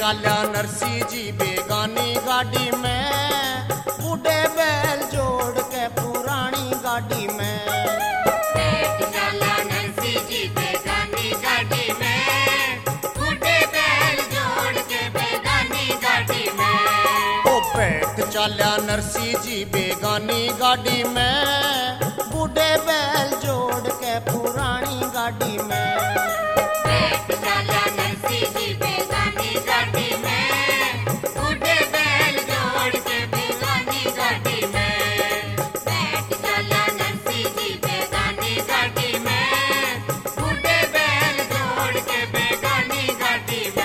चाल्या नरसी जी बेगानी गाड़ी में, बूढ़े बैल जोड़ के पुरानी गाड़ी में। बैठ चाला नरसी जी बेगानी गाड़ी में, बूढ़े बैल जोड़ के बेगानी गाड़ी में। ओ बैठ चाल्या नरसी जी बेगानी गाड़ी में, बूढ़े बैल जोड़ के पुरानी गाड़ी में। बैठ चाला नरसी जी बेगानी गाड़ी में, बूढ़े बैल जोड़ के बेगानी गाड़ी में। बैठ चाला नरसी जी बेगानी गाड़ी में, बूढ़े बैल जोड़ के बेगानी गाड़ी में।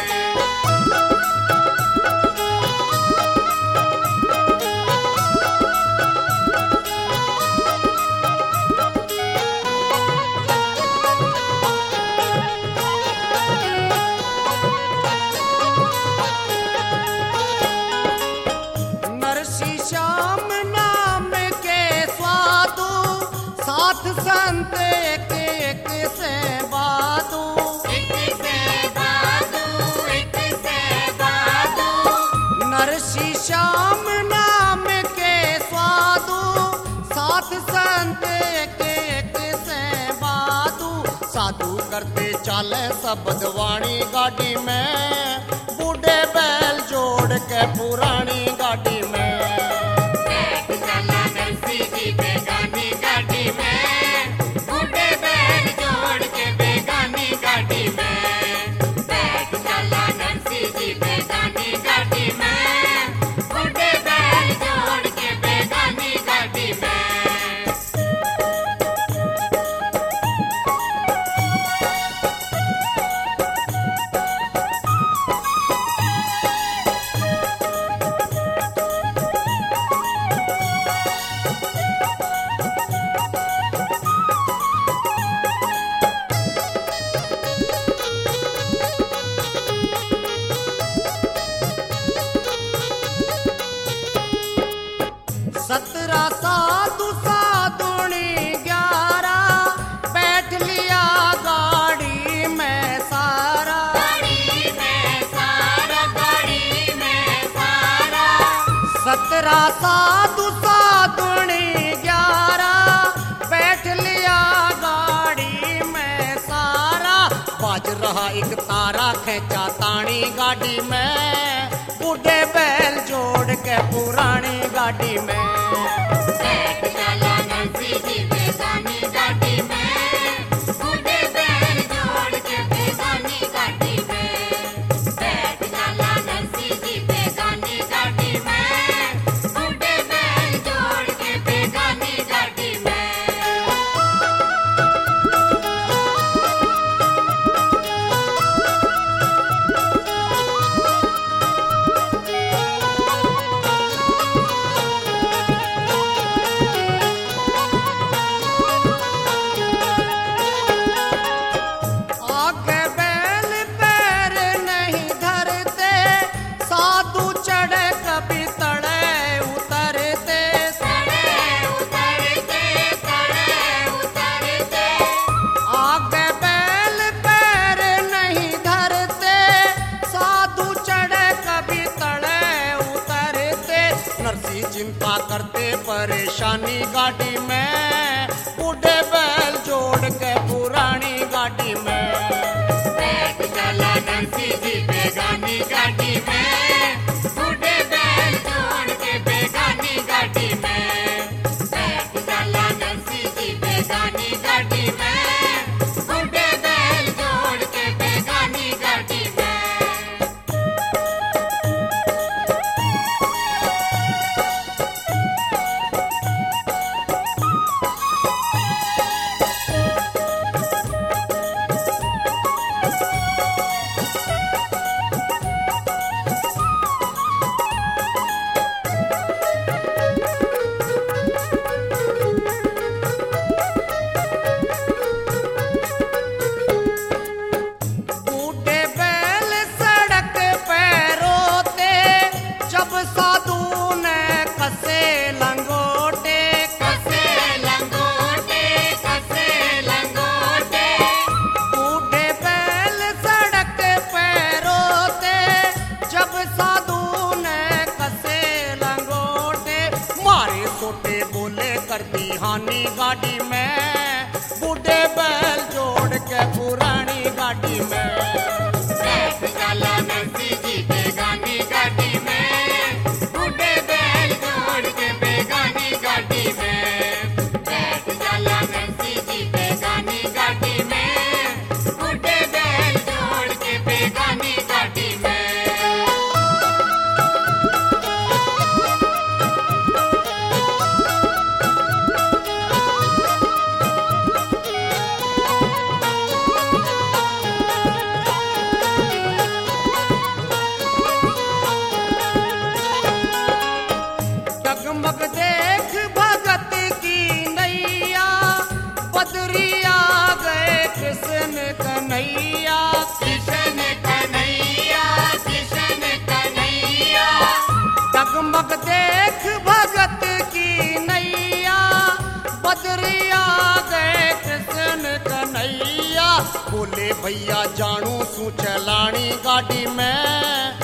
नरसी श्याम नाम के स्वादु, साथ संत एक एक से बादू। एक से बादू, एक से बादू। नरसी श्याम नाम के स्वादु, साथ संत एक एक से बादू। साधु करते चाले शब्द वाणी गाड़ी में, बूढ़े बैल जोड़ के पुरानी गाड़ी में। बैठ चाला नरसी जी बेगानी गाड़ी में, बूढ़े बैल जोड़ के बेगानी गाड़ी में। बैठ चाला नरसी जी बेगानी गाड़ी में, बूढ़े बैल जोड़ के बेगानी गाड़ी में। सत्रह साधु साधुणी 11, बैठ लिया गाड़ी में सारा। गाड़ी में सारा, गाड़ी में सारा। 17 साधु साधुणी 11, बैठ लिया गाड़ी में सारा। बाज रहा एक तारा खेचा तानी गाड़ी में, बूढ़े बैल जोड़ के पुरानी गाड़ी में। बैठ चाला नरसी जी बेगानी गाड़ी में, बूढ़े बैल जोड़ के बेगानी गाड़ी में। बैठ चाला नरसी जी बेगानी गाड़ी में, बूढ़े बैल जोड़ के बेगानी गाड़ी में। आगे बैल पैर नहीं धरते, साधु चढ़े कभी तड़े उतरते। तड़े उतरते, तड़े उतरते। आगे बैल पैर नहीं धरते, साधु चढ़े कभी तड़े उतरते। नरसी चिंता करते परेशानी गाड़ी में, बूढ़े बैल जोड़ के पुरानी गाड़ी में। बैठ चाला नरसी जी बेगानी गाड़ी में, बूढ़े बैल जोड़ के बेगानी गाड़ी में। बैठ चाला नरसी जी बेगानी गाड़ी में, बूढ़े बैल जोड़ के बेगानी गाड़ी में। गाड़ी में, बूढ़े बैल जोड़ के पुरानी गाड़ी में। बैठ चला नरसी जी बेगानी गाड़ी में, बूढ़े बैल जोड़ के बेगानी गाड़ी में। बैठ चला नरसी जी बेगानी गाड़ी में, बूढ़े बैल जोड़ के बेगानी गाड़ी में। डगमग देख भगत की नैया, बदरिया गए कृष्ण कन्हैया। कृष्ण कन्हैया, कृष्ण कन्हैया। डगमग देख भगत की नैया, बदरिया गए कृष्ण कन्हैया। बोले भैया जानू सू चलानी गाड़ी में,